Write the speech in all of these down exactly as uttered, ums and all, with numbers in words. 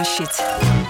площадь.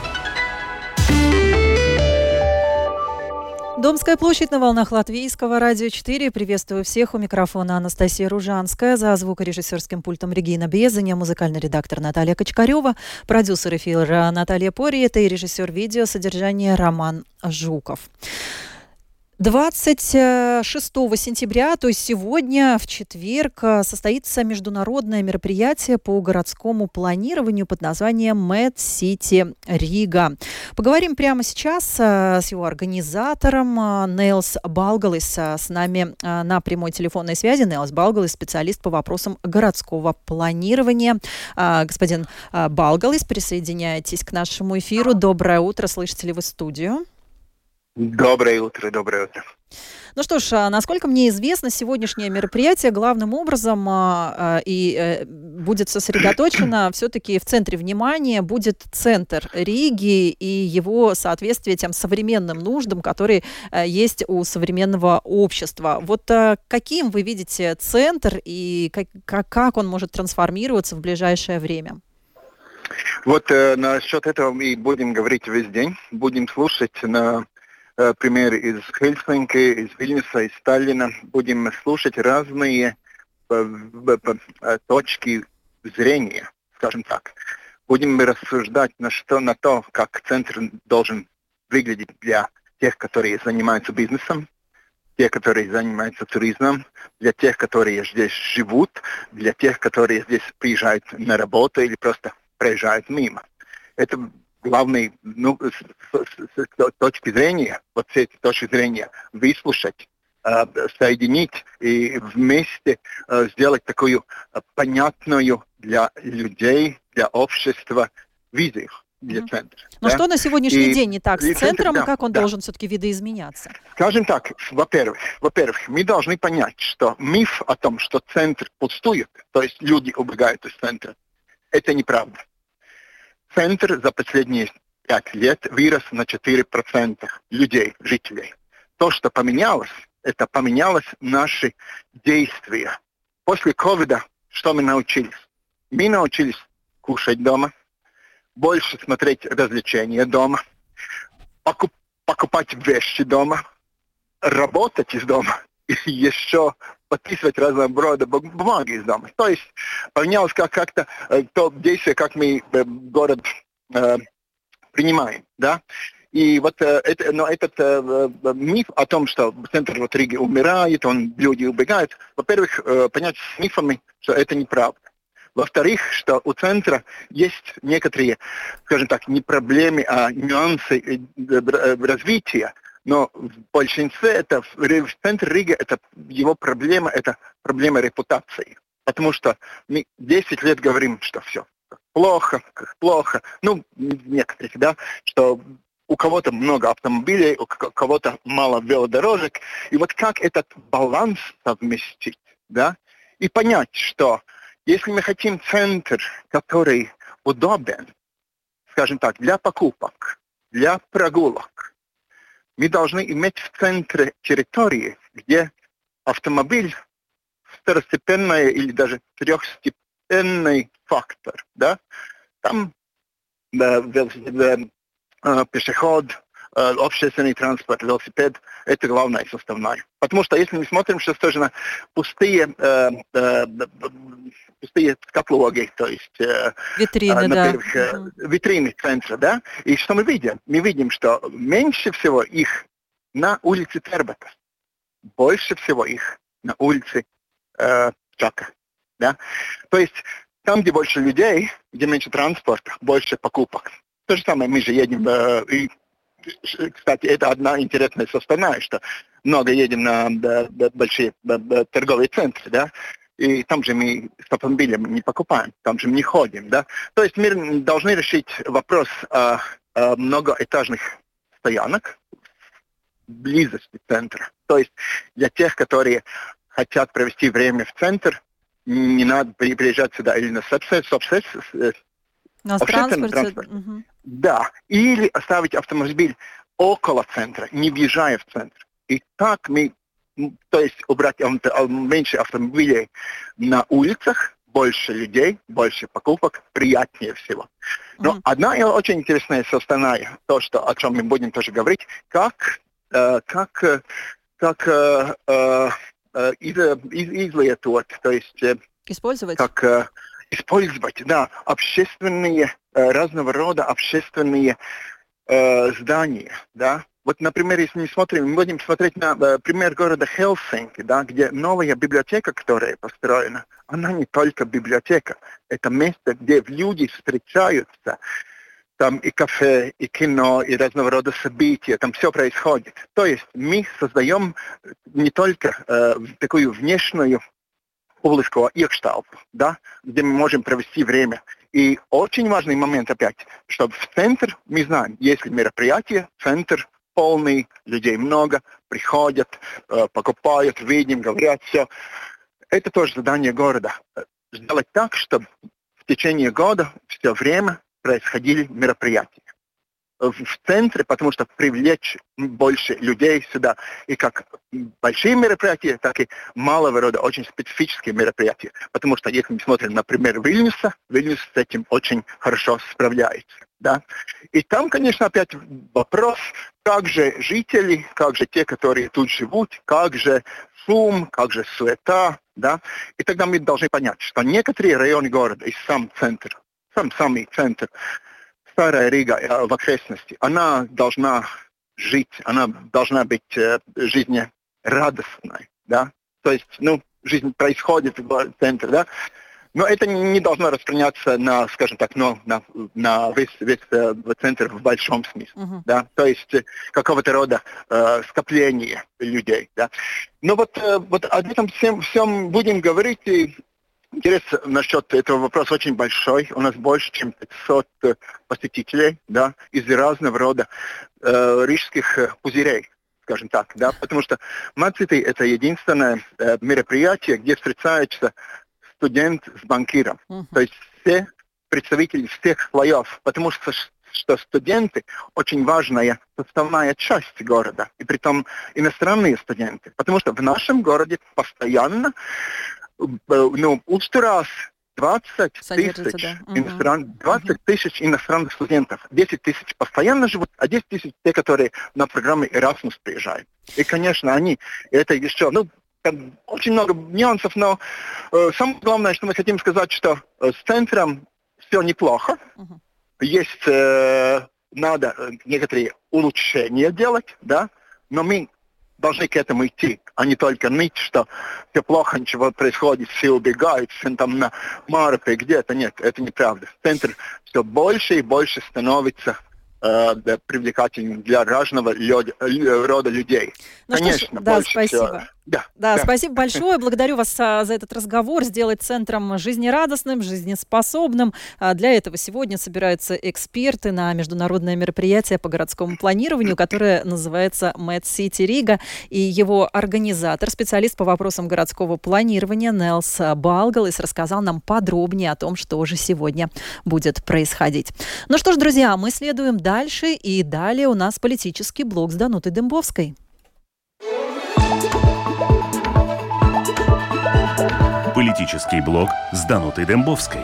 Домская площадь на волнах Латвийского радио четыре. Приветствую всех. У микрофона Анастасия Ружанская. За звукорежиссерским пультом Регина Безаня, музыкальный редактор Наталья Кочкарева, продюсер эфира Наталья Пориета и режиссер видео содержания Роман Жуков. двадцать шестого сентября, то есть сегодня, в четверг, состоится международное мероприятие по городскому планированию под названием MedCity Рига. Поговорим прямо сейчас с его организатором Нелс Балгалис. С нами на прямой телефонной связи Нелс Балгалис, специалист по вопросам городского планирования. Господин Балгалис, присоединяйтесь к нашему эфиру. Доброе утро, слышите ли вы студию? Доброе утро, доброе утро. Ну что ж, насколько мне известно, сегодняшнее мероприятие главным образом а, и а, будет сосредоточено все-таки в центре внимания будет центр Риги и его соответствие тем современным нуждам, которые а, есть у современного общества. Вот а, каким вы видите центр и как, как он может трансформироваться в ближайшее время? Вот э, насчет этого мы будем говорить весь день, будем слушать на пример из Хельсинки, из Вильнюса, из Таллина. Будем слушать разные точки зрения, скажем так. Будем рассуждать на что, на то, как центр должен выглядеть для тех, которые занимаются бизнесом, тех, которые занимаются туризмом, для тех, которые здесь живут, для тех, которые здесь приезжают на работу или просто проезжают мимо. Это главной ну, с, с, с точки зрения, вот все эти точки зрения, выслушать, э, соединить и вместе э, сделать такую э, понятную для людей, для общества визию для mm-hmm. центра. Но да? что на сегодняшний и, день не так с центром, центр, и да, как он да. должен все-таки видоизменяться? Скажем так, во-первых, во-первых, мы должны понять, что миф о том, что центр пустует, то есть люди убегают из центра, это неправда. Центр за последние пять лет вырос на четыре процента людей, жителей. То, что поменялось, это поменялось наши действия. После ковида что мы научились? Мы научились кушать дома, больше смотреть развлечения дома, покуп, покупать вещи дома, работать из дома и еще подписывать разного рода бумаги из дома. То есть поменялось как- как-то э, то действие, как мы э, город э, принимаем, да. И вот э, это, но этот э, миф о том, что центр вот Риги умирает, он, люди убегают, во-первых, э, понять с мифами, что это неправда. Во-вторых, что у центра есть некоторые, скажем так, не проблемы, а нюансы э, э, развития. Но в большинстве это, в центре Риги, это его проблема, это проблема репутации. Потому что мы десять лет говорим, что все плохо, как плохо. Ну, некоторых, да, что у кого-то много автомобилей, у кого-то мало велодорожек. И вот как этот баланс совместить, да, и понять, что если мы хотим центр, который удобен, скажем так, для покупок, для прогулок, мы должны иметь в центре территории, где автомобиль второстепенный или даже трехстепенный фактор, да? Там да, велосипед, э, пешеход, э, общественный транспорт, велосипед – это главное составное. Потому что если мы смотрим сейчас тоже на пустые, э, э, пустые каталоги, то есть э, витрины, э, например, да. э, витрины центра, да, и что мы видим? Мы видим, что меньше всего их на улице Тербата, больше всего их на улице э, Чака, да. То есть там, где больше людей, где меньше транспорта, больше покупок. То же самое, мы же едем, э, и, кстати, это одна интересная составная, что много едем на да, да, большие да, торговые центры, да, и там же мы с автомобилем не покупаем, там же мы не ходим, да. То есть мы должны решить вопрос о, о многоэтажных стоянок в близости центра. То есть для тех, которые хотят провести время в центр, не надо приезжать сюда или на собственно, на общественном транспорте. Угу. Да, или оставить автомобиль около центра, не въезжая в центр. И так мы, то есть убрать меньше автомобилей на улицах, больше людей, больше покупок, приятнее всего. Но Мгм. одна и очень интересная составная, то, что, о чем мы будем тоже говорить, как, э, как, э, как э, э, э, из, из, излиетовать, то есть э, Использовать? как э, использовать, да, общественные, э, разного рода общественные э, здания, да. Вот, например, если мы смотрим, мы будем смотреть на э, пример города Хельсинки, да, где новая библиотека, которая построена, она не только библиотека, это место, где люди встречаются, там и кафе, и кино, и разного рода события, там все происходит. То есть мы создаем не только э, такую внешнюю publisko iekštelpu, да, где мы можем провести время. И очень важный момент опять, чтобы в центр, мы знаем, если мероприятие, центр полный, людей много, приходят, э, покупают, видим, говорят, все. Это тоже задание города. Сделать так, чтобы в течение года все время происходили мероприятия в центре, потому что привлечь больше людей сюда. И как большие мероприятия, так и малого рода, очень специфические мероприятия. Потому что если мы смотрим, например, Вильнюса, Вильнюс с этим очень хорошо справляется. Да? И там, конечно, опять вопрос, как же жители, как же те, которые тут живут, как же шум, как же суета. Да? И тогда мы должны понять, что некоторые районы города и сам центр, сам самый центр, Старая Рига в окрестности, она должна жить, она должна быть э, жизнерадостной, да. То есть, ну, жизнь происходит в центре, да. Но это не должно распространяться на, скажем так, ну, на, на весь, весь э, центр в большом смысле, uh-huh. да. То есть э, какого-то рода э, скопление людей, да. Но вот, э, вот об этом всем, всем будем говорить. И интерес насчет этого вопроса очень большой. У нас больше, чем пятьсот посетителей, да, из разного рода э, рижских пузырей, скажем так, да, потому что Мацити — это единственное э, мероприятие, где встречается студент с банкиром. Uh-huh. То есть все представители всех слоев, потому что что студенты очень важная составная часть города, и притом иностранные студенты, потому что в нашем городе постоянно ну, устарас двадцать тысяч, да. иностран... двадцать тысяч иностранных студентов. десять тысяч постоянно живут, а десять тысяч те, которые на программе Erasmus приезжают. И, конечно, они, это еще, ну, очень много нюансов, но э, самое главное, что мы хотим сказать, что э, с центром все неплохо. Uh-huh. Есть, э, надо некоторые улучшения делать, да, но мы должны к этому идти, а не только ныть, что все плохо, ничего происходит, все убегают, все там на Марпе где-то. Нет, это неправда. Центр все больше и больше становится э, привлекательным для разного рода людей. Ну, Конечно, что ж, да, больше спасибо. всего. Да, да, да, спасибо большое. Благодарю вас а, за этот разговор. Сделать центром жизнерадостным, жизнеспособным. А для этого сегодня собираются эксперты на международное мероприятие по городскому планированию, которое называется Mad City Riga. И его организатор, специалист по вопросам городского планирования Нелс Балгалис рассказал нам подробнее о том, что же сегодня будет происходить. Ну что ж, друзья, мы следуем дальше. И далее у нас политический блок с Данутой Дембовской. Политический блог с Данутой Дембовской.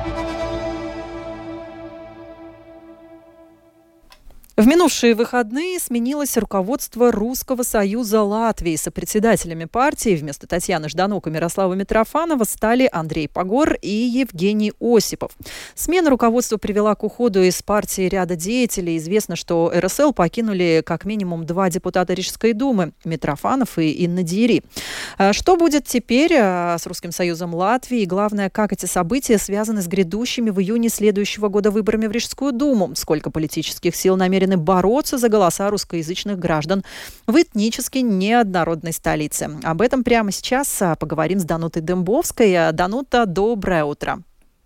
В минувшие выходные сменилось руководство Русского союза Латвии. Сопредседателями партии вместо Татьяны Жданук и Мирослава Митрофанова стали Андрей Погор и Евгений Осипов. Смена руководства привела к уходу из партии ряда деятелей. Известно, что эр эс эл покинули как минимум два депутата Рижской думы – Митрофанов и Инна Дири. Что будет теперь с Русским союзом Латвии? И главное, как эти события связаны с грядущими в июне следующего года выборами в Рижскую думу? Сколько политических сил намерены бороться за голоса русскоязычных граждан в этнически неоднородной столице. Об этом прямо сейчас поговорим с Данутой Дембовской. Данута, доброе утро.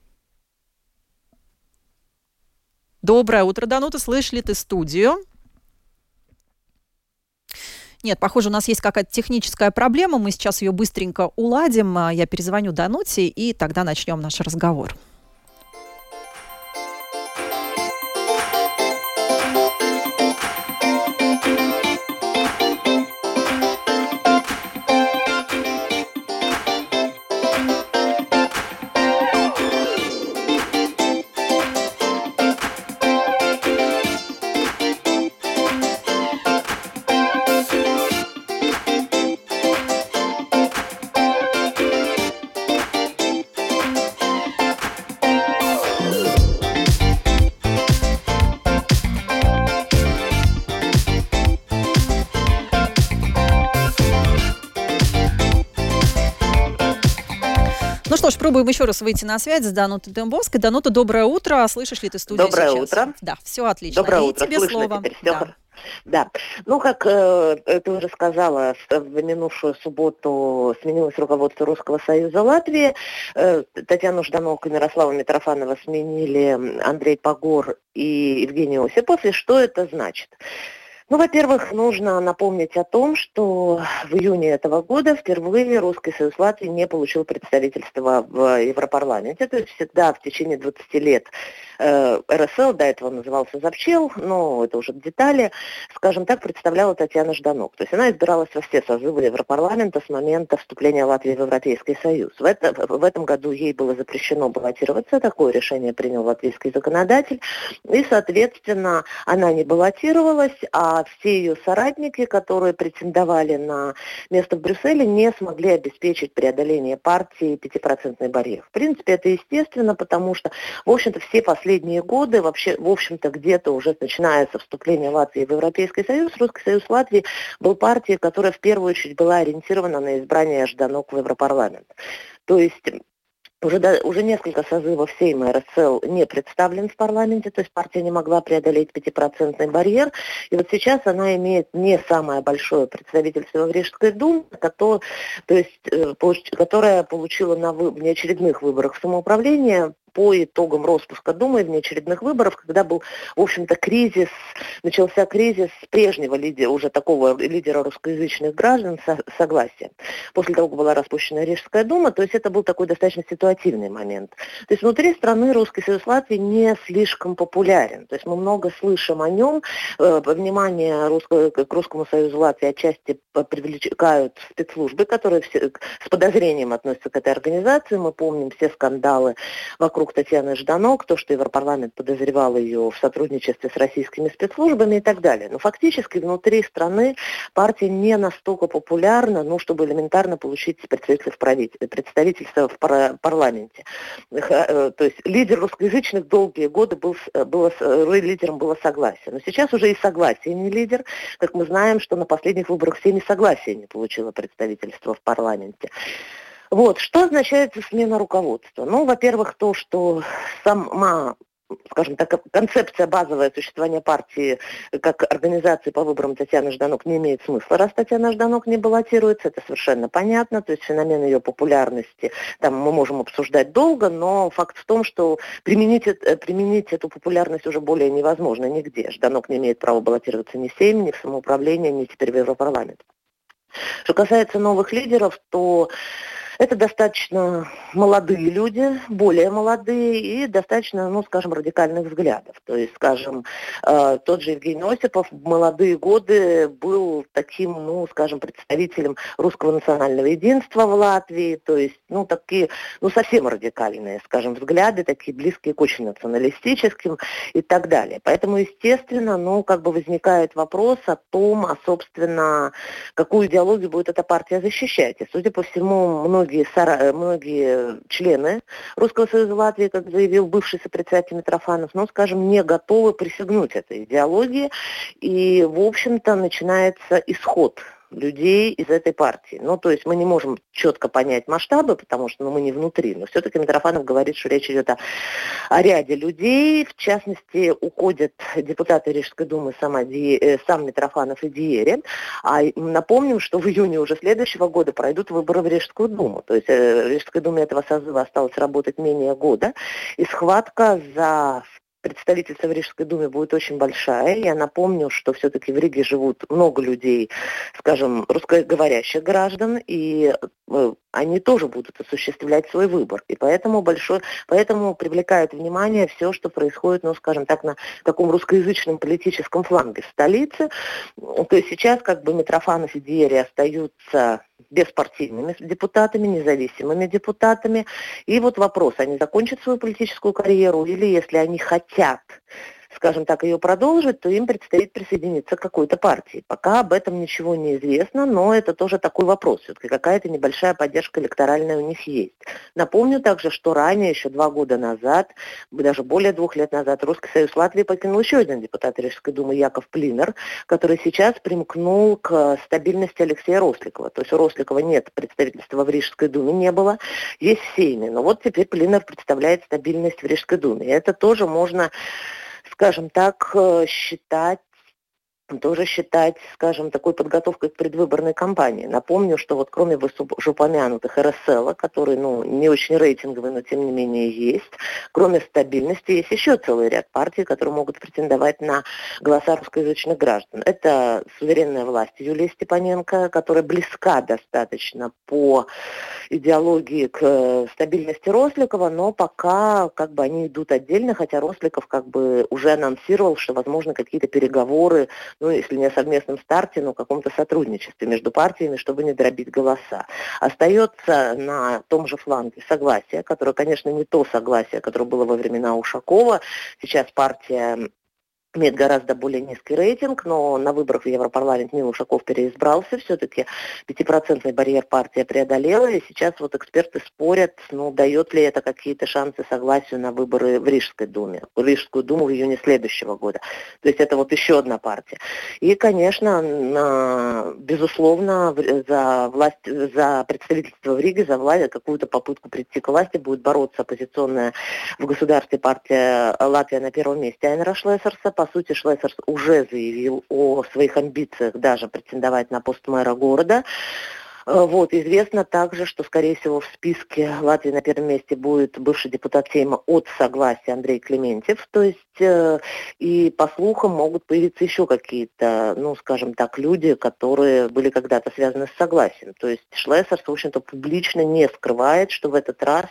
Доброе утро, Данута. Слышишь ли ты студию? Нет, похоже, у нас есть какая-то техническая проблема. Мы сейчас ее быстренько уладим. Я перезвоню Дануте, и тогда начнем наш разговор. что ж, пробуем еще раз выйти на связь с Данутой Дембовской. Данута, доброе утро. Слышишь ли ты студию Доброе сейчас? утро. Да, все отлично. Доброе И утро. тебе Слышно слово. теперь все? Да. Да. Ну, как э, ты уже сказала, в минувшую субботу сменилось руководство Русского Союза Латвии. Э, Татьяну Ждановку и Мирослава Митрофанова сменили Андрей Погор и Евгений Осипов. И что это значит? Ну, во-первых, нужно напомнить о том, что в июне этого года впервые Русский Союз Латвии не получил представительства в Европарламенте. То есть всегда в течение двадцати лет э, эр эс эл, до этого назывался Запчел, но это уже детали, скажем так, представляла Татьяна Жданок. То есть она избиралась во все созывы Европарламента с момента вступления Латвии в Европейский Союз. В, это, в этом году ей было запрещено баллотироваться, такое решение принял латвийский законодатель, и, соответственно, она не баллотировалась, а все ее соратники, которые претендовали на место в Брюсселе, не смогли обеспечить преодоление партии пятипроцентный барьер. В принципе, это естественно, потому что, в общем-то, все последние годы, вообще, в общем-то, где-то уже начиная со вступления Латвии в Европейский Союз, Русский Союз Латвии был партией, которая в первую очередь была ориентирована на избрание Жданок в Европарламент. То есть Уже, да, уже несколько созывов Сейма эр эс эл не представлен в парламенте, то есть партия не могла преодолеть пятипроцентный барьер. И вот сейчас она имеет не самое большое представительство в Рижской думе, то, то есть, э, которое получила на вы, неочередных выборах самоуправления по итогам распуска Думы внеочередных выборов, когда был, в общем-то, кризис, начался кризис прежнего лидера, уже такого лидера русскоязычных граждан, со, согласия. После того, как была распущена Рижская дума, то есть это был такой достаточно ситуативный момент. То есть внутри страны Русский Союз Латвии не слишком популярен. То есть мы много слышим о нем. Э, внимание русского, к Русскому Союзу Латвии отчасти привлекают спецслужбы, которые все, с подозрением относятся к этой организации. Мы помним все скандалы вокруг Татьяны Жданок, то, что Европарламент подозревал ее в сотрудничестве с российскими спецслужбами и так далее. Но фактически внутри страны партия не настолько популярна, ну, чтобы элементарно получить представительство в парламенте. То есть лидер русскоязычных долгие годы был, было, лидером было согласие. Но сейчас уже и согласие не лидер. Как мы знаем, что на последних выборах Сейм согласие не получило представительство в парламенте. Вот, что означает смена руководства? Ну, во-первых, то, что сама, скажем так, концепция базовое существования партии как организации по выборам Татьяны Жданок не имеет смысла, раз Татьяна Жданок не баллотируется, это совершенно понятно, то есть феномен ее популярности, там мы можем обсуждать долго, но факт в том, что применить, применить эту популярность уже более невозможно нигде. Жданок не имеет права баллотироваться ни в Сейм, ни в самоуправление, ни теперь в Европарламент. Что касается новых лидеров, то это достаточно молодые люди, более молодые и достаточно, ну, скажем, радикальных взглядов. То есть, скажем, э, тот же Евгений Осипов в молодые годы был таким, ну, скажем, представителем русского национального единства в Латвии. То есть, ну, такие, ну, совсем радикальные, скажем, взгляды, такие близкие к очень националистическим и так далее. Поэтому, естественно, ну, как бы возникает вопрос о том, а, собственно, какую идеологию будет эта партия защищать. И, судя по всему, многие Многие, многие члены Русского Союза Латвии, как заявил бывший сопредседатель Митрофанов, ну, скажем, не готовы присягнуть этой идеологии. И, в общем-то, начинается исход людей из этой партии. Ну, то есть мы не можем четко понять масштабы, потому что ну, мы не внутри, но все-таки Митрофанов говорит, что речь идет о, о ряде людей, в частности, уходят депутаты Рижской думы сама, Ди, сам Митрофанов и Диери, а напомним, что в июне уже следующего года пройдут выборы в Рижскую думу, то есть в Рижской думе этого созыва осталось работать менее года, и схватка за представительство в Рижской думе будет очень большая. Я напомню, что все-таки в Риге живут много людей, скажем, русскоговорящих граждан, и они тоже будут осуществлять свой выбор. И поэтому большой, поэтому привлекает внимание все, что происходит, ну, скажем так, на таком русскоязычном политическом фланге в столице. То есть сейчас как бы Митрофанов и Диери остаются беспартийными депутатами, независимыми депутатами. И вот вопрос, они закончат свою политическую карьеру или, если они хотят скажем так, ее продолжит, то им предстоит присоединиться к какой-то партии. Пока об этом ничего не известно, но это тоже такой вопрос. Все-таки какая-то небольшая поддержка электоральная у них есть. Напомню также, что ранее, еще два года назад, даже более двух лет назад, Русский Союз Латвии покинул еще один депутат Рижской думы Яков Плинер, который сейчас примкнул к стабильности Алексея Росликова. То есть у Росликова нет представительства в Рижской думе, не было, есть в Сейме. Но вот теперь Плинер представляет стабильность в Рижской думе. И это тоже можно, скажем так, считать, тоже считать, скажем, такой подготовкой к предвыборной кампании. Напомню, что вот кроме упомянутых эр эс эл, который, ну, не очень рейтинговый, но тем не менее есть, кроме стабильности, есть еще целый ряд партий, которые могут претендовать на голоса русскоязычных граждан. Это «Суверенная власть» Юлии Степаненко, которая близка достаточно по идеологии к стабильности Росликова, но пока как бы они идут отдельно, хотя Росликов как бы уже анонсировал, что возможно какие-то переговоры, ну, если не о совместном старте, но о каком-то сотрудничестве между партиями, чтобы не дробить голоса. Остается на том же фланге согласие, которое, конечно, не то согласие, которое было во времена Ушакова. Сейчас партия имеет гораздо более низкий рейтинг, но на выборах в Европарламент Нил Ушаков переизбрался, все-таки пятипроцентный барьер партия преодолела, и сейчас вот эксперты спорят, ну, дает ли это какие-то шансы согласию на выборы в Рижской думе, в Рижскую думу в июне следующего года. То есть это вот еще одна партия. И, конечно, на, безусловно, за власть, за представительство в Риге, за власть, какую-то попытку прийти к власти будет бороться оппозиционная в государстве партия «Латвия» на первом месте Айнера Шлессерса. По сути, Шлессерс уже заявил о своих амбициях даже претендовать на пост мэра города. Вот, известно также, что, скорее всего, в списке Латвии на первом месте будет бывший депутат Сейма от согласия Андрей Клементьев. То есть, э, и по слухам могут появиться еще какие-то, ну, скажем так, люди, которые были когда-то связаны с согласием. То есть Шлессерс, в общем-то, публично не скрывает, что в этот раз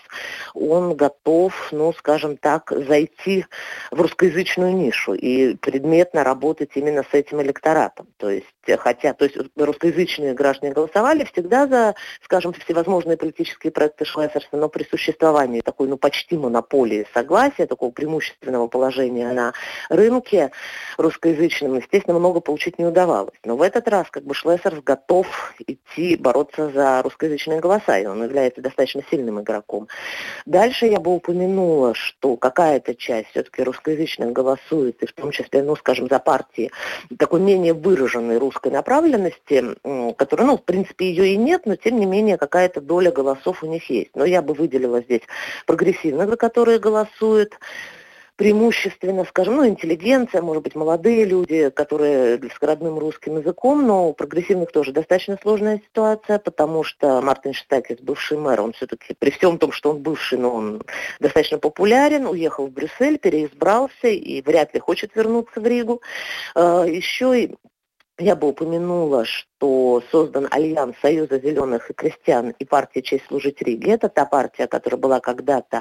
он готов, ну, скажем так, зайти в русскоязычную нишу и предметно работать именно с этим электоратом. То есть, хотя, то есть русскоязычные граждане голосовали всегда за, скажем, всевозможные политические проекты Шлессерса, но при существовании такой, ну, почти монополии согласия, такого преимущественного положения на рынке русскоязычном, естественно, много получить не удавалось. Но в этот раз как бы Шлессерс готов идти бороться за русскоязычные голоса, и он является достаточно сильным игроком. Дальше я бы упомянула, что какая-то часть все-таки русскоязычных голосует, и в том числе, ну, скажем, за партии такой менее выраженной русской направленности, которая, ну, в принципе, ее и нет, но тем не менее какая-то доля голосов у них есть. Но я бы выделила здесь прогрессивных, за которые голосуют преимущественно, скажем, ну, интеллигенция, может быть, молодые люди, которые с родным русским языком, но у прогрессивных тоже достаточно сложная ситуация, потому что Мартин Штакис, бывший мэр, он все-таки, при всем том, что он бывший, но он достаточно популярен, уехал в Брюссель, переизбрался и вряд ли хочет вернуться в Ригу. Еще и я бы упомянула, что создан альянс Союза зеленых и крестьян и партии «Честь служить Риге». Это та партия, которая была когда-то,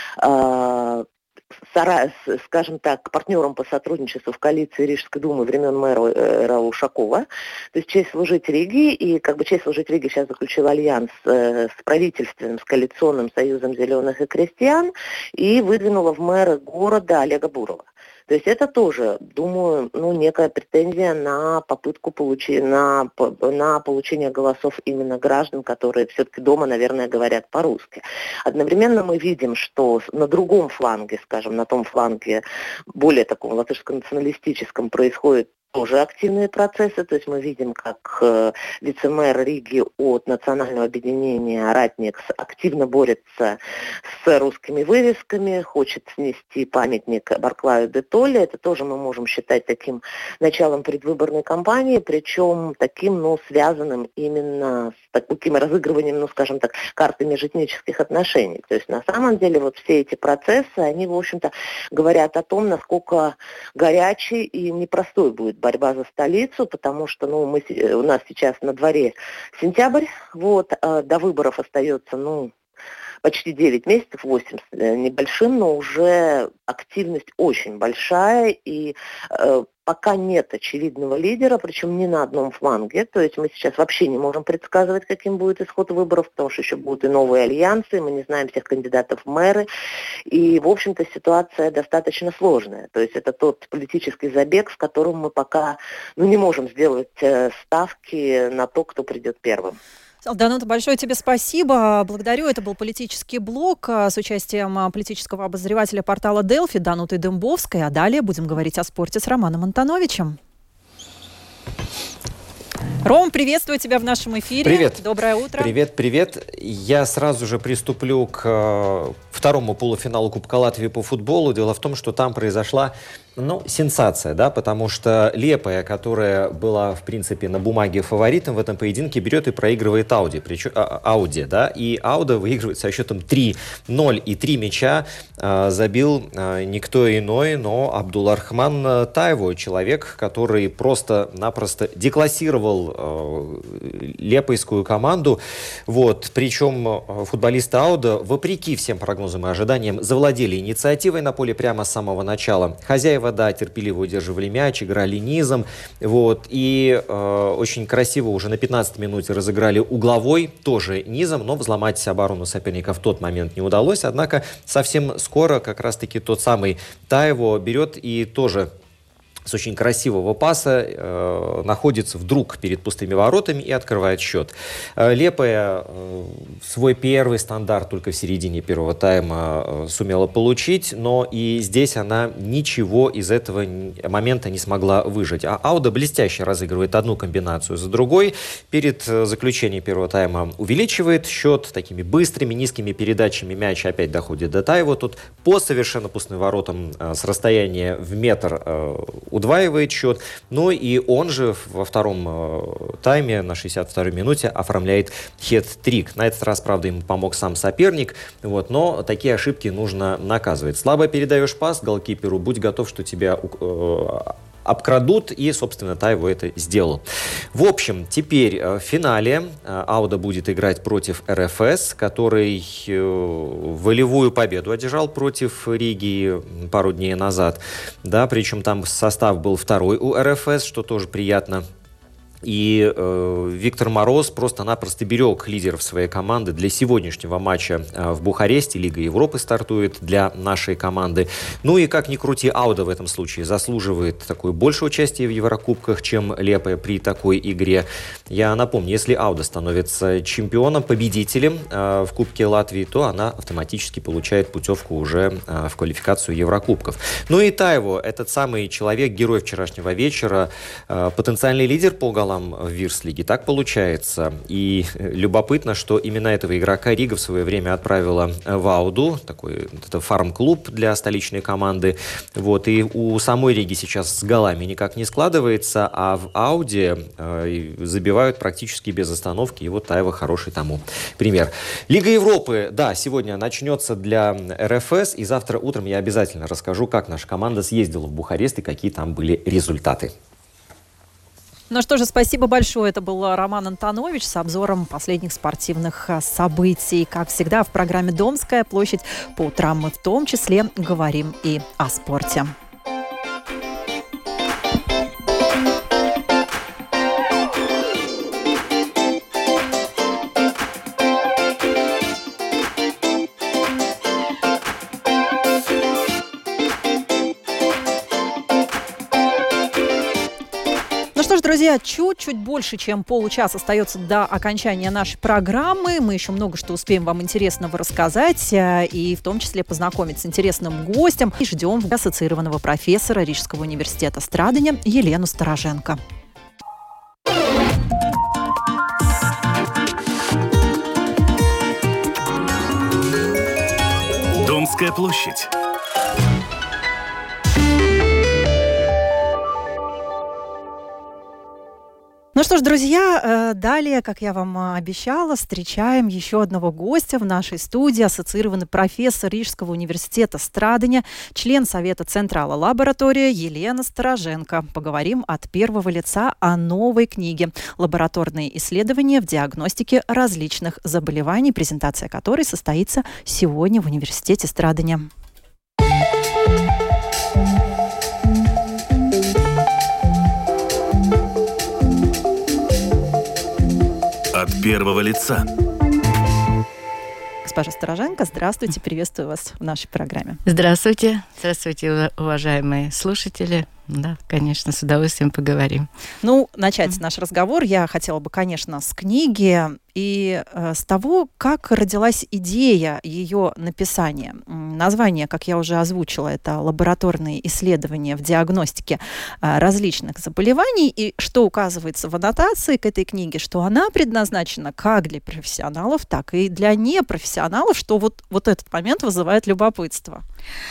э, сара, скажем так, партнером по сотрудничеству в коалиции Рижской думы времен мэра э, Ушакова. То есть «Честь служить Риге», и как бы «Честь служить Риге» сейчас заключил альянс э, с правительственным, с коалиционным Союзом зеленых и крестьян и выдвинула в мэры города Олега Бурова. То есть это тоже, думаю, ну, некая претензия на попытку получи, на, на получение голосов именно граждан, которые все-таки дома, наверное, говорят по-русски. Одновременно мы видим, что на другом фланге, скажем, на том фланге более таком латышско-националистическом происходит тоже активные процессы, то есть мы видим, как э, вице-мэр Риги от национального объединения Ратникс активно борется с русскими вывесками, хочет снести памятник Барклаю де Толле. Это тоже мы можем считать таким началом предвыборной кампании, причем таким, ну, связанным именно с таким разыгрыванием, ну, скажем так, карты межэтнических отношений. То есть на самом деле вот все эти процессы, они, в общем-то, говорят о том, насколько горячий и непростой будет борьба за столицу, потому что, ну, мы, у нас сейчас на дворе сентябрь, вот, а до выборов остается, ну, почти девять месяцев, восемь с небольшим, но уже активность очень большая, и э, пока нет очевидного лидера, причем ни на одном фланге. То есть мы сейчас вообще не можем предсказывать, каким будет исход выборов, потому что еще будут и новые альянсы, мы не знаем всех кандидатов в мэры. И, в общем-то, ситуация достаточно сложная. То есть это тот политический забег, с которым мы пока ну, не можем сделать э, ставки на то, кто придет первым. Данута, большое тебе спасибо. Благодарю. Это был политический блок с участием политического обозревателя портала Делфи Дануты Дембовской. А далее будем говорить о спорте с Романом Антоновичем. Ром, приветствую тебя в нашем эфире. Привет. Доброе утро. Привет, привет. Я сразу же приступлю к второму полуфиналу Кубка Латвии по футболу. Дело в том, что там произошла ну, сенсация, да, потому что Лепая, которая была, в принципе, на бумаге фаворитом в этом поединке, берет и проигрывает Ауди, причем, а, Ауди, да, и Ауда выигрывает со счетом три ноль, и три мяча а, забил а, никто иной, но Абдулрахман Таево, человек, который просто-напросто деклассировал а, лепойскую команду, вот, причем футболисты Ауда, вопреки всем прогнозам и ожиданиям, завладели инициативой на поле прямо с самого начала. Хозяева, да, терпеливо удерживали мяч, играли низом, вот, и э, очень красиво уже на пятнадцатой минуте разыграли угловой, тоже низом, но взломать оборону соперника в тот момент не удалось, однако совсем скоро как раз-таки тот самый Таево берет и тоже с очень красивого паса э, находится вдруг перед пустыми воротами и открывает счет. Э, Лепая э, свой первый стандарт только в середине первого тайма э, сумела получить, но и здесь она ничего из этого момента не смогла выжать. А Ауда блестяще разыгрывает одну комбинацию за другой. Перед э, заключением первого тайма увеличивает счет такими быстрыми, низкими передачами. Мяч опять доходит до Таева. Тут по совершенно пустым воротам э, с расстояния в метр э, удваивает счет. Ну и он же во втором э, тайме на шестьдесят второй минуте оформляет хет-трик. На этот раз, правда, ему помог сам соперник. Вот, но такие ошибки нужно наказывать. Слабо передаешь пас голкиперу, будь готов, что тебя э, обкрадут, и, собственно, Таево это сделал. В общем, теперь в финале Ауда будет играть против эр эф эс, который волевую победу одержал против Риги пару дней назад. Да, причем там состав был второй у эр эф эс, что тоже приятно. И э, Виктор Мороз просто-напросто берег лидеров своей команды для сегодняшнего матча э, в Бухаресте. Лига Европы стартует для нашей команды. Ну и как ни крути, Ауда в этом случае заслуживает такое больше участия в Еврокубках, чем Лепая при такой игре. Я напомню, если Ауда становится чемпионом, победителем э, в Кубке Латвии, то она автоматически получает путевку уже э, в квалификацию Еврокубков. Ну и Таево, этот самый человек, герой вчерашнего вечера, э, потенциальный лидер по голам в Вирслиге. Так получается. И любопытно, что именно этого игрока Рига в свое время отправила в Ауду, такой это фарм-клуб для столичной команды. Вот. И у самой Риги сейчас с голами никак не складывается, а в Ауде э, забивают практически без остановки. И вот Таево хороший тому пример. Лига Европы, да, сегодня начнется для эр эф эс, и завтра утром я обязательно расскажу, как наша команда съездила в Бухарест и какие там были результаты. Ну что же, спасибо большое. Это был Роман Антонович с обзором последних спортивных событий. Как всегда, в программе «Домская площадь» по утрам мы в том числе говорим и о спорте. Что ж, друзья, чуть-чуть больше, чем получаса остается до окончания нашей программы. Мы еще много что успеем вам интересного рассказать, и в том числе познакомить с интересным гостем. И ждем ассоциированного профессора Рижского университета Страдания Елену Староженко. Домская площадь. Ну что ж, друзья, далее, как я вам обещала, встречаем еще одного гостя в нашей студии, ассоциированный профессор Рижского университета Страдания, член Совета Централа лаборатория Елена Староженко. Поговорим от первого лица о новой книге «Лабораторные исследования в диагностике различных заболеваний», презентация которой состоится сегодня в Университете Страдания. от первого лица. Госпожа Стороженко, здравствуйте, приветствую вас в нашей программе. Здравствуйте, здравствуйте, уважаемые слушатели. Да, конечно, с удовольствием поговорим. Ну, начать mm-hmm. наш разговор я хотела бы, конечно, с книги и э, с того, как родилась идея ее написания. Название, как я уже озвучила, это «Лабораторные исследования в диагностике э, различных заболеваний». И что указывается в аннотации к этой книге, что она предназначена как для профессионалов, так и для непрофессионалов, что вот, вот этот момент вызывает любопытство.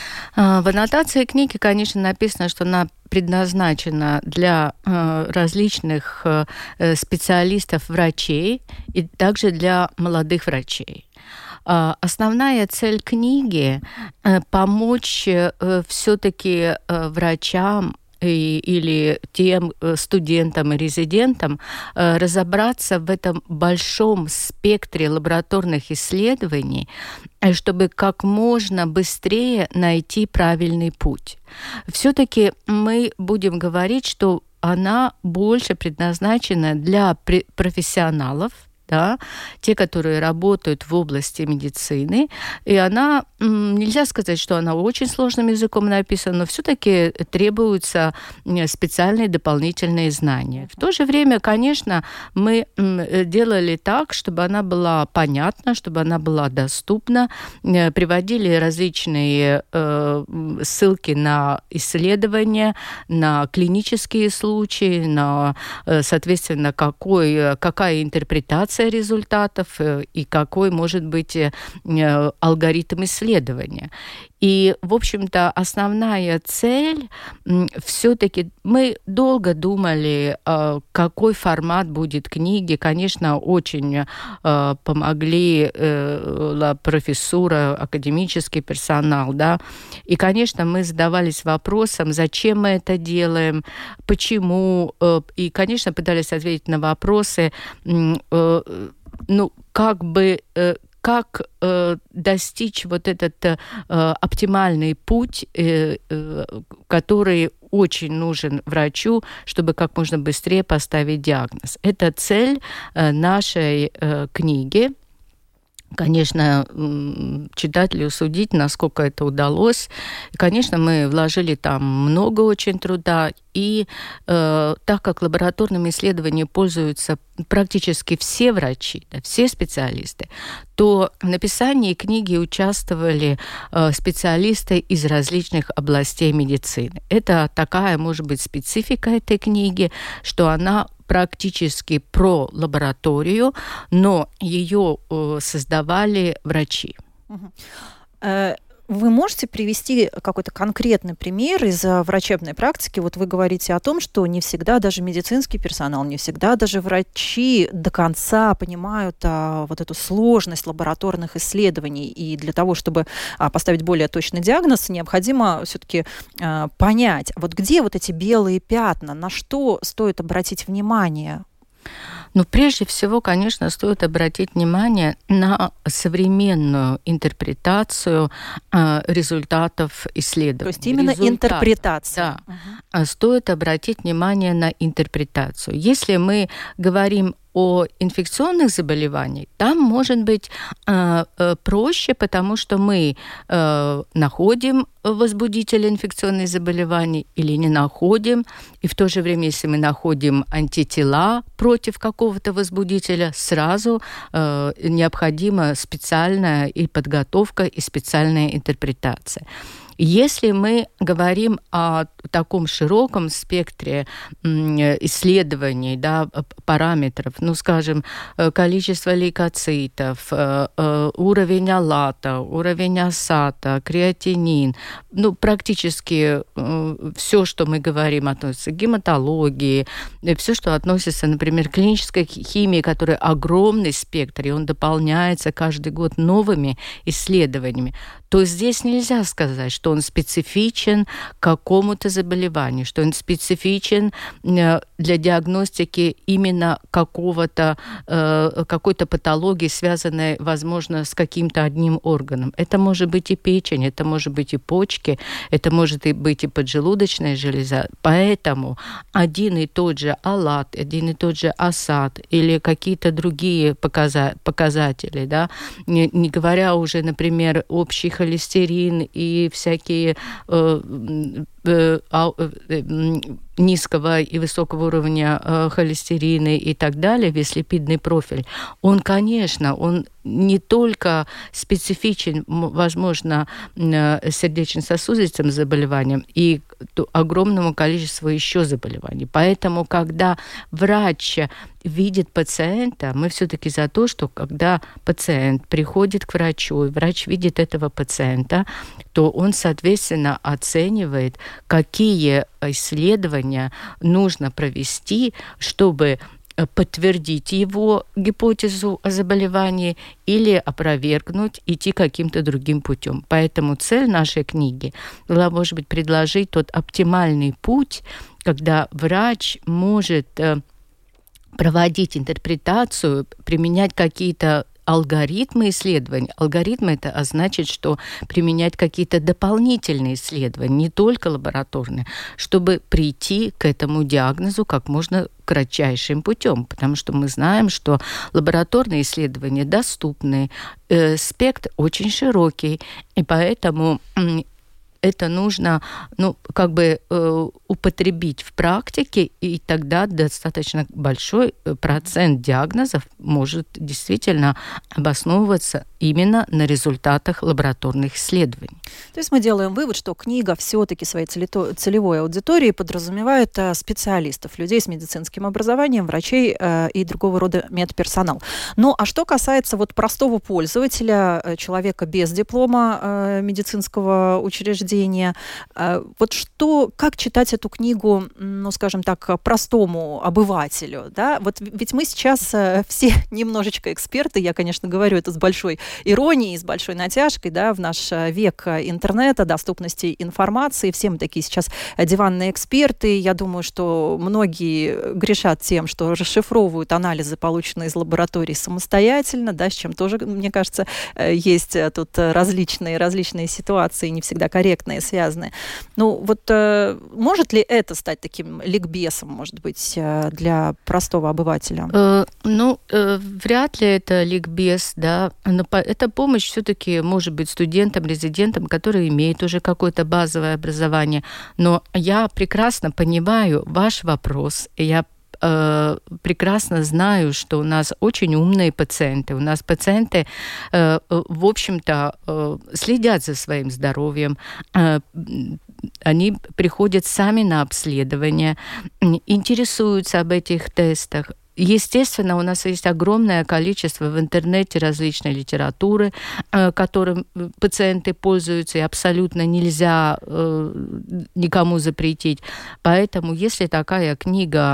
В аннотации книги, конечно, написано, что она предназначена для э, различных э, специалистов, врачей и также для молодых врачей. Э, основная цель книги э, – помочь э, все-таки э, врачам и, или тем студентам и резидентам э, разобраться в этом большом спектре лабораторных исследований, чтобы как можно быстрее найти правильный путь. Все-таки мы будем говорить, что она больше предназначена для профессионалов, да, те, которые работают в области медицины, и она, нельзя сказать, что она очень сложным языком написана, но все-таки требуются специальные дополнительные знания. В то же время, конечно, мы делали так, чтобы она была понятна, чтобы она была доступна, приводили различные э, ссылки на исследования, на клинические случаи, на, соответственно, какой, какая интерпретация результатов и какой может быть алгоритм исследования. И, в общем-то, основная цель, все-таки мы долго думали, какой формат будет книги. Конечно, очень помогли профессура, академический персонал, да. И, конечно, мы задавались вопросом, зачем мы это делаем, почему. И, конечно, пытались ответить на вопросы, ну, как бы... как э, достичь вот этот э, оптимальный путь, э, э, который очень нужен врачу, чтобы как можно быстрее поставить диагноз. Это цель э, нашей э, книги. Конечно, читателю судить, насколько это удалось. И, конечно, мы вложили там много очень труда. И э, так как лабораторными исследованиями пользуются практически все врачи, да, все специалисты, то в написании книги участвовали э, специалисты из различных областей медицины. Это такая, может быть, специфика этой книги, что она практически про лабораторию, но ее э, создавали врачи. Вы можете привести какой-то конкретный пример из врачебной практики? Вот вы говорите о том, что не всегда даже медицинский персонал, не всегда даже врачи до конца понимают а, вот эту сложность лабораторных исследований. И для того, чтобы а, поставить более точный диагноз, необходимо все-таки а, понять, вот где вот эти белые пятна, на что стоит обратить внимание? Ну, прежде всего, конечно, стоит обратить внимание на современную интерпретацию э, результатов исследований. То есть именно Результат, интерпретация. Да. Угу. Стоит обратить внимание на интерпретацию. Если мы говорим о инфекционных заболеваниях, там может быть э, э, проще, потому что мы э, находим возбудитель инфекционных заболеваний или не находим, и в то же время, если мы находим антитела против какого-то возбудителя, сразу э, необходима специальная и подготовка, и специальная интерпретация. Если мы говорим о таком широком спектре исследований, да, параметров, ну, скажем, количество лейкоцитов, уровень алата, уровень асата, креатинин, ну, практически все, что мы говорим, относится к гематологии, все, что относится, например, к клинической химии, которая огромный спектр, и он дополняется каждый год новыми исследованиями, то здесь нельзя сказать, что что он специфичен к какому-то заболеванию, что он специфичен для диагностики именно какого-то, какой-то патологии, связанной, возможно, с каким-то одним органом. Это может быть и печень, это может быть и почки, это может и быть и поджелудочная железа. Поэтому один и тот же АЛАТ, один и тот же АСАТ или какие-то другие показа- показатели, да, не, не говоря уже, например, общий холестерин и всякие э, э, э, низкого и высокого уровня э, холестерина и так далее, весь липидный профиль, он, конечно, он не только специфичен, возможно, сердечно-сосудистым заболеваниям и огромному количеству еще заболеваний. Поэтому, когда врач видит пациента, мы все-таки за то, что когда пациент приходит к врачу, и врач видит этого пациента, то он, соответственно, оценивает, какие исследования нужно провести, чтобы подтвердить его гипотезу о заболевании или опровергнуть, идти каким-то другим путем. Поэтому цель нашей книги была, может быть, предложить тот оптимальный путь, когда врач может проводить интерпретацию, применять какие-то алгоритмы исследований. Алгоритмы это означает, что применять какие-то дополнительные исследования, не только лабораторные, чтобы прийти к этому диагнозу как можно кратчайшим путем, потому что мы знаем, что лабораторные исследования доступны, э, спектр очень широкий, и поэтому э, это нужно, ну, как бы э, употребить в практике, и тогда достаточно большой процент диагнозов может действительно обосновываться именно на результатах лабораторных исследований. То есть мы делаем вывод, что книга все-таки своей целевой аудиторией подразумевает специалистов, людей с медицинским образованием, врачей и другого рода медперсонал. Ну, а что касается вот простого пользователя, человека без диплома медицинского учреждения, вот что, как читать эту книгу, ну, скажем так, простому обывателю, да? Вот ведь мы сейчас все немножечко эксперты, я, конечно, говорю это с большой иронией, с большой натяжкой, да, в наш век интернета, доступности информации. Все мы такие сейчас диванные эксперты. Я думаю, что многие грешат тем, что расшифровывают анализы, полученные из лабораторий, самостоятельно, да, с чем тоже, мне кажется, есть тут различные, различные ситуации, не всегда корректные, связанные. Ну, вот может ли это стать таким ликбезом, может быть, для простого обывателя? Э, ну, э, вряд ли это ликбез, да, но эта помощь все-таки может быть студентам, резидентам, которые имеют уже какое-то базовое образование. Но я прекрасно понимаю ваш вопрос, и я э, прекрасно знаю, что у нас очень умные пациенты. У нас пациенты, э, в общем-то, э, следят за своим здоровьем, э, они приходят сами на обследование, интересуются об этих тестах. Естественно, у нас есть огромное количество в интернете различной литературы, которым пациенты пользуются, и абсолютно нельзя э, никому запретить. Поэтому, если такая книга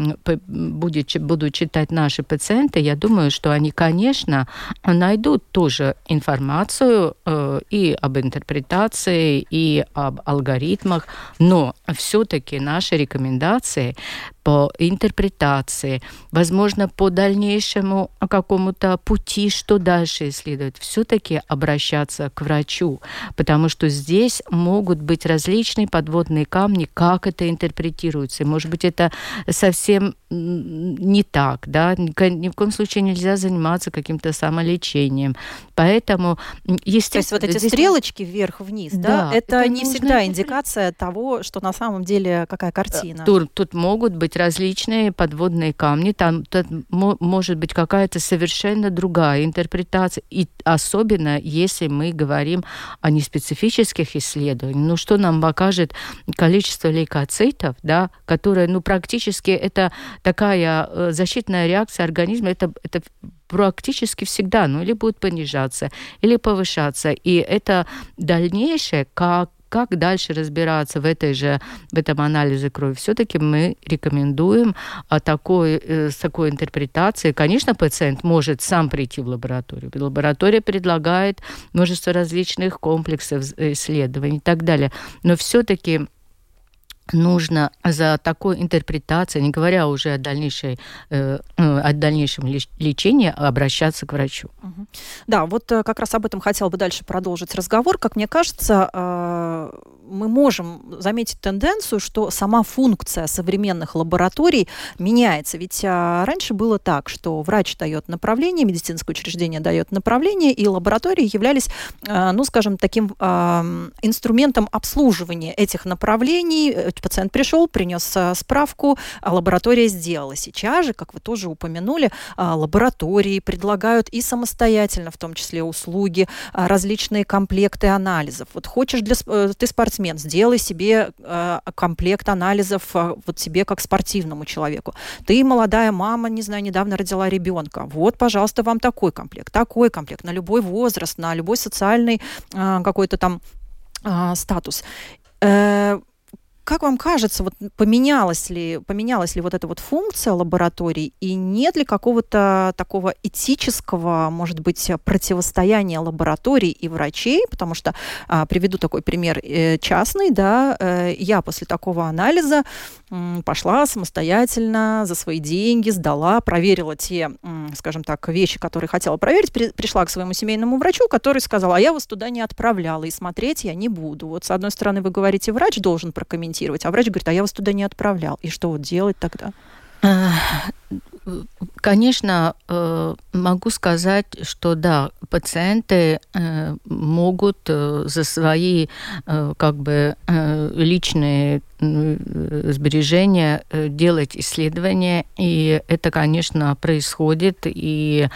будет, будут читать наши пациенты, я думаю, что они, конечно, найдут тоже информацию э, и об интерпретации, и об алгоритмах, но все-таки наши рекомендации по интерпретации, возможно, по дальнейшему какому-то пути, что дальше исследовать, все-таки обращаться к врачу, потому что здесь могут быть различные подводные камни, как это интерпретируется. И, может быть, это совсем не так, да, ни в коем случае нельзя заниматься каким-то самолечением. Поэтому, естественно... То есть вот эти здесь... стрелочки вверх-вниз, да, да это, это не всегда индикация того, что на самом деле какая картина. Тут, тут могут быть различные подводные камни, там тут может быть какая-то совершенно другая интерпретация, и особенно если мы говорим о неспецифических исследованиях. Ну, что нам покажет количество лейкоцитов, да, которые, ну, практически это такая защитная реакция организма, это, это практически всегда, ну, или будет понижаться, или повышаться, и это дальнейшее, как как дальше разбираться в, этой же, в этом анализе крови, все-таки мы рекомендуем а, такой, э, с такой интерпретацией. Конечно, пациент может сам прийти в лабораторию. Лаборатория предлагает множество различных комплексов исследований и так далее. Но все-таки нужно за такой интерпретацией, не говоря уже о, дальнейшей, э, о дальнейшем лечении, обращаться к врачу. Угу. Да, вот как раз об этом хотела бы дальше продолжить разговор. Как мне кажется, э, мы можем заметить тенденцию, что сама функция современных лабораторий меняется. Ведь а, раньше было так, что врач дает направление, медицинское учреждение дает направление, и лаборатории являлись, а, ну, скажем, таким а, инструментом обслуживания этих направлений. Пациент пришел, принес а, справку, а лаборатория сделала. Сейчас же, как вы тоже упомянули, а, лаборатории предлагают и самостоятельно, в том числе услуги, а, различные комплекты анализов. Вот хочешь для, ты спортсмен, сделай себе э, комплект анализов э, вот себе как спортивному человеку. Ты молодая мама, не знаю, недавно родила ребенка. Вот, пожалуйста, вам такой комплект, такой комплект на любой возраст, на любой социальный э, какой-то там э, статус. Э, Как вам кажется, вот поменялась ли, поменялась ли вот эта вот функция лабораторий, и нет ли какого-то такого этического, может быть, противостояния лабораторий и врачей? Потому что, а, приведу такой пример э, частный, да, э, я после такого анализа м, пошла самостоятельно за свои деньги, сдала, проверила те, м, скажем так, вещи, которые хотела проверить, при, пришла к своему семейному врачу, который сказал, а я вас туда не отправляла, и смотреть я не буду. Вот с одной стороны, вы говорите, врач должен прокомментировать, а врач говорит, а я вас туда не отправлял. И что вот делать тогда? Конечно, могу сказать, что да, пациенты могут за свои как бы личные сбережения делать исследования, и это, конечно, происходит, и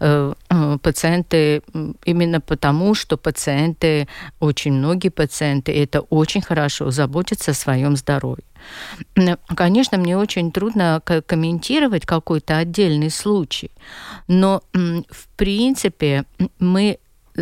пациенты, именно потому, что пациенты, очень многие пациенты, это очень хорошо, заботятся о своем здоровье. Конечно, мне очень трудно комментировать какой-то отдельный случай, но, в принципе, мы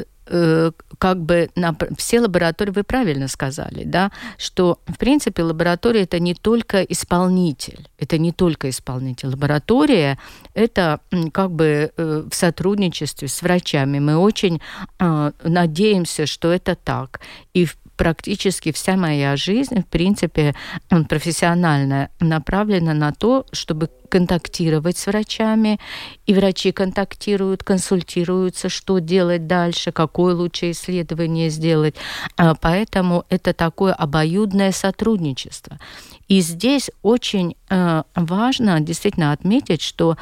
как бы на все лаборатории, вы правильно сказали, да, что, в принципе, лаборатория – это не только исполнитель, это не только исполнитель. Лаборатория – это как бы в сотрудничестве с врачами. Мы очень э, надеемся, что это так. И в практически вся моя жизнь, в принципе, профессионально направлена на то, чтобы контактировать с врачами, и врачи контактируют, консультируются, что делать дальше, какое лучшее исследование сделать. Поэтому это такое обоюдное сотрудничество. И здесь очень важно действительно отметить, что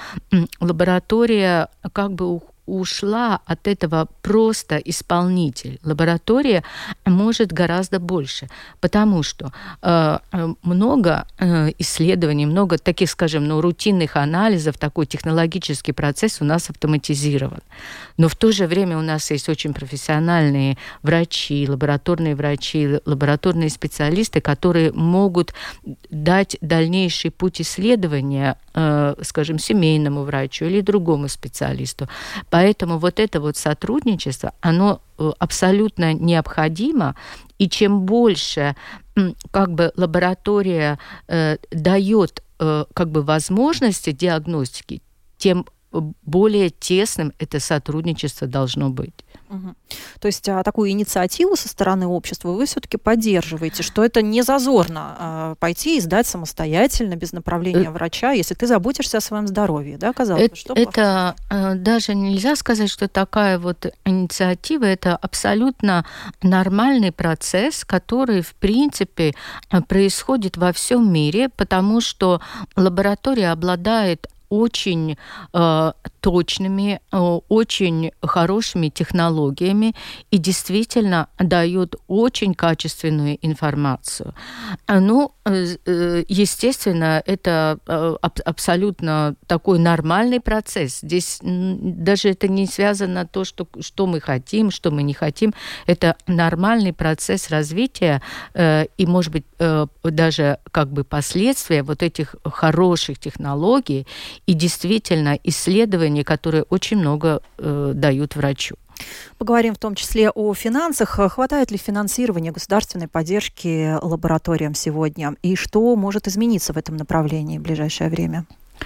лаборатория как бы ушла от этого просто исполнитель. Лаборатория может гораздо больше, потому что э, много э, исследований, много таких, скажем, ну, рутинных анализов, такой технологический процесс у нас автоматизирован. Но в то же время у нас есть очень профессиональные врачи, лабораторные врачи, лабораторные специалисты, которые могут дать дальнейший путь исследования, э, скажем, семейному врачу или другому специалисту. Поэтому вот это вот сотрудничество, оно абсолютно необходимо, и чем больше как бы лаборатория э, дает э, как бы возможности диагностики, тем более тесным это сотрудничество должно быть. Угу. То есть а, такую инициативу со стороны общества вы все-таки поддерживаете, что это не зазорно а, пойти и сдать самостоятельно, без направления врача, если ты заботишься о своем здоровье, да, казалось это, бы, что это а, даже нельзя сказать, что такая вот инициатива, это абсолютно нормальный процесс, который, в принципе, происходит во всем мире, потому что лаборатория обладает очень э, точными, э, очень хорошими технологиями и действительно дает очень качественную информацию. Ну, э, естественно, это э, аб- абсолютно такой нормальный процесс. Здесь даже это не связано то, что, что мы хотим, что мы не хотим. Это нормальный процесс развития э, и, может быть, э, даже как бы последствия вот этих хороших технологий и действительно исследования, которые очень много э, дают врачу. Поговорим в том числе о финансах. Хватает ли финансирования, государственной поддержки лабораториям сегодня? И что может измениться в этом направлении в ближайшее время?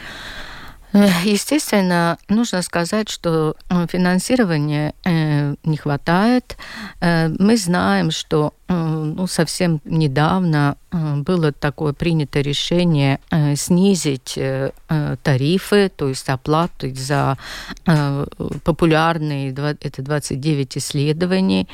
Естественно, нужно сказать, что финансирования не хватает. Мы знаем, что ну, совсем недавно было такое принято решение снизить тарифы, то есть оплату за популярные, это двадцать девять исследований.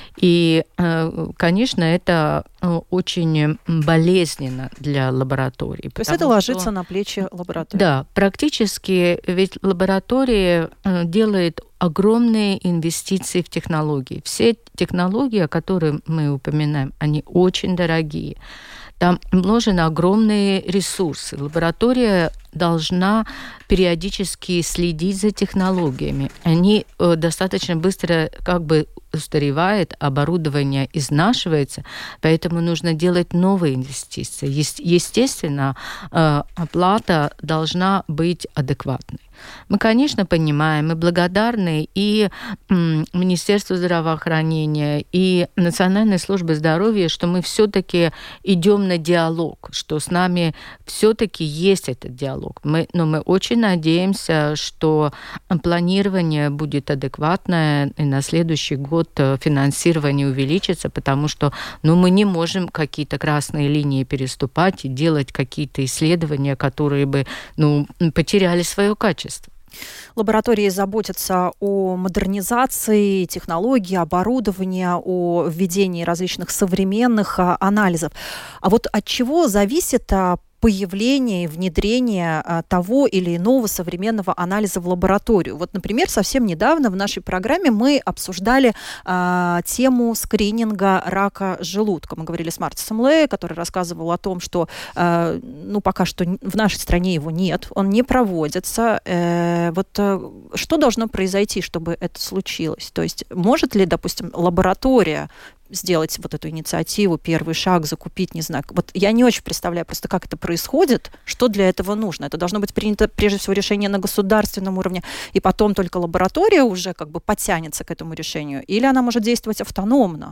И, конечно, это очень болезненно для лабораторий. То есть это ложится что, на плечи лаборатории? Да, практически, ведь лаборатория делает огромные инвестиции в технологии. Все технологии, о которых мы упоминаем, они очень дорогие. Там вложены огромные ресурсы. Лаборатория должна периодически следить за технологиями. Они э, достаточно быстро как бы устаревают, оборудование изнашивается, поэтому нужно делать новые инвестиции. Е- естественно, э, оплата должна быть адекватной. Мы, конечно, понимаем, мы благодарны и м, Министерству здравоохранения, и Национальной службе здоровья, что мы все-таки идем на диалог, что с нами все-таки есть этот диалог. Мы, но мы очень надеемся, что планирование будет адекватное, и на следующий год финансирование увеличится, потому что ну, мы не можем какие-то красные линии переступать и делать какие-то исследования, которые бы ну, потеряли свое качество. Лаборатории заботятся о модернизации технологий, оборудования, о введении различных современных а, анализов. А вот от чего зависит а, появление и внедрение а, того или иного современного анализа в лабораторию? Вот, например, совсем недавно в нашей программе мы обсуждали а, тему скрининга рака желудка. Мы говорили с Мартисом Лея, который рассказывал о том, что а, ну, пока что в нашей стране его нет, он не проводится. Э, вот э, что должно произойти, чтобы это случилось? То есть может ли, допустим, лаборатория сделать вот эту инициативу, первый шаг, закупить, не знаю. Вот я не очень представляю просто, как это происходит, что для этого нужно. Это должно быть принято, прежде всего, решение на государственном уровне, и потом только лаборатория уже как бы подтянется к этому решению, или она может действовать автономно?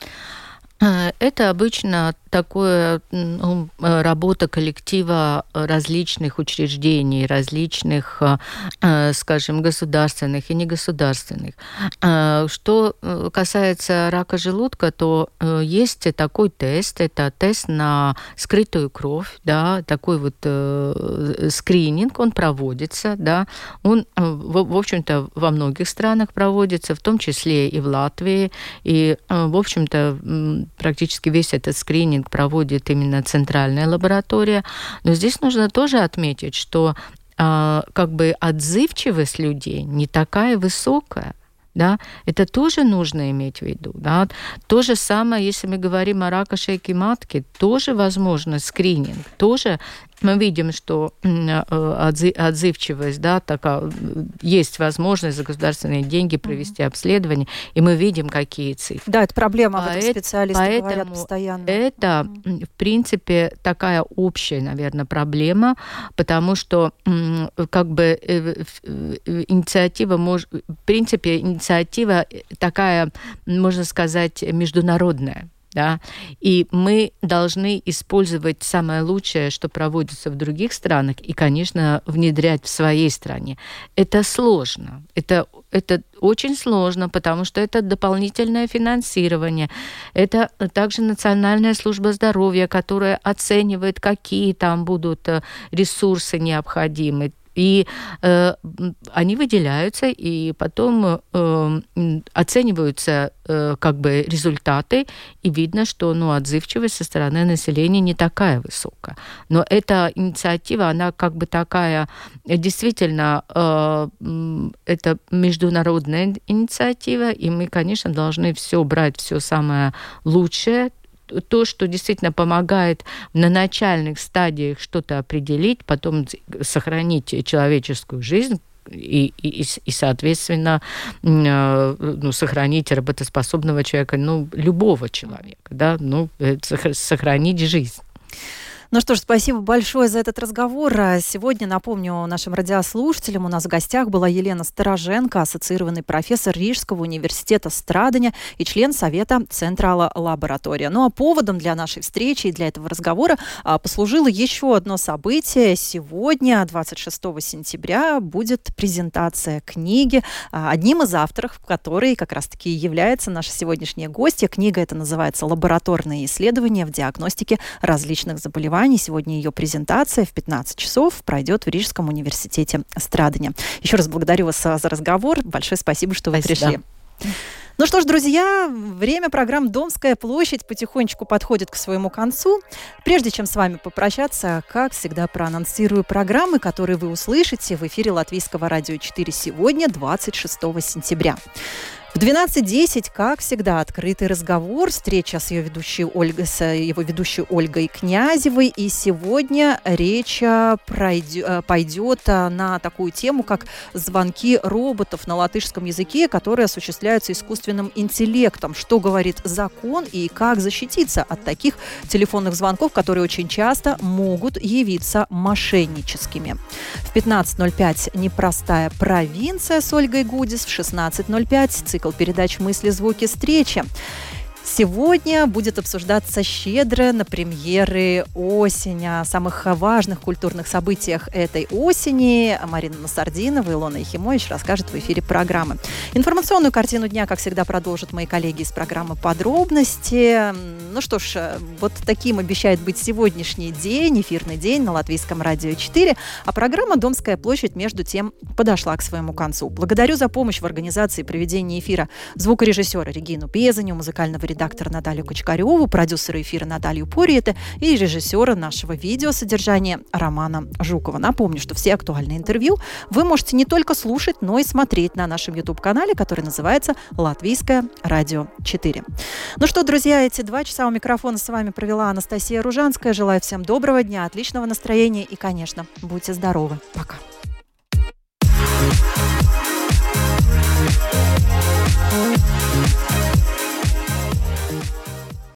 Это обычно такое ну, работа коллектива различных учреждений, различных, скажем, государственных и негосударственных. Что касается рака желудка, то есть такой тест, это тест на скрытую кровь, да, такой вот скрининг, он проводится, да, он, в общем-то, во многих странах проводится, в том числе и в Латвии, и, в общем-то, практически весь этот скрининг проводит именно центральная лаборатория. Но здесь нужно тоже отметить, что э, как бы отзывчивость людей не такая высокая. Да? Это тоже нужно иметь в виду. Да? То же самое, если мы говорим о раке шейки матки, тоже возможно скрининг, тоже мы видим, что отзывчивость, да, такая, есть возможность за государственные деньги провести mm-hmm. обследование, и мы видим, какие цифры. Да, это проблема, об этом Поэт, специалисты поэтому говорят постоянно. Это, в принципе, такая общая, наверное, проблема, потому что как бы инициатива, может, в принципе, инициатива такая, можно сказать, международная. Да? И мы должны использовать самое лучшее, что проводится в других странах, и, конечно, внедрять в своей стране. Это сложно. Это, это очень сложно, потому что это дополнительное финансирование. Это также Национальная служба здоровья, которая оценивает, какие там будут ресурсы необходимы. И э, они выделяются, и потом э, оцениваются э, как бы результаты, и видно, что ну, отзывчивость со стороны населения не такая высокая. Но эта инициатива, она как бы такая, действительно, э, это международная инициатива, и мы, конечно, должны все брать, все самое лучшее, то, что действительно помогает на начальных стадиях что-то определить, потом сохранить человеческую жизнь и, и, и соответственно, ну, сохранить работоспособного человека, ну, любого человека, да, ну, сохранить жизнь. Ну что ж, спасибо большое за этот разговор. Сегодня, напомню нашим радиослушателям, у нас в гостях была Елена Староженко, ассоциированный профессор Рижского университета Страдания и член Совета Централа Лаборатория. Ну а поводом для нашей встречи и для этого разговора послужило еще одно событие. Сегодня, двадцать шестого сентября, будет презентация книги, одним из авторов которой как раз-таки является наша сегодняшняя гостья. Книга эта называется «Лабораторные исследования в диагностике различных заболеваний». Сегодня ее презентация в пятнадцать часов пройдет в Рижском университете Страдания. Еще раз благодарю вас за разговор. Большое спасибо, что вы Спасибо. пришли. Ну что ж, друзья, время программ «Домская площадь» потихонечку подходит к своему концу. Прежде чем с вами попрощаться, как всегда, проанонсирую программы, которые вы услышите в эфире Латвийского радио четыре сегодня, двадцать шестого сентября. В двенадцать десять, как всегда, открытый разговор, встреча с ее ведущей Ольгой, с его ведущей Ольгой Князевой. И сегодня речь пройдет, пойдет на такую тему, как звонки роботов на латышском языке, которые осуществляются искусственным интеллектом. Что говорит закон и как защититься от таких телефонных звонков, которые очень часто могут явиться мошенническими. В пятнадцать ноль пять «Непростая провинция» с Ольгой Гудис, в шестнадцать ноль пять цикл передач «Мысли, звуки, встречи». Сегодня будет обсуждаться щедро на премьеры осени, о самых важных культурных событиях этой осени. Марина Насардинова и Илона Ехимович расскажут в эфире программы. Информационную картину дня, как всегда, продолжат мои коллеги из программы «Подробности». Ну что ж, вот таким обещает быть сегодняшний день, эфирный день на Латвийском радио четыре. А программа «Домская площадь» между тем подошла к своему концу. Благодарю за помощь в организации проведения эфира звукорежиссера Регину Безаню, музыкального редактора редактора Наталью Кочкареву, продюсера эфира Наталью Пуриете и режиссера нашего видеосодержания Романа Жукова. Напомню, что все актуальные интервью вы можете не только слушать, но и смотреть на нашем YouTube-канале, который называется «Латвийское радио четыре». Ну что, друзья, эти два часа у микрофона с вами провела Анастасия Ружанская. Желаю всем доброго дня, отличного настроения и, конечно, будьте здоровы. Пока. Thank you.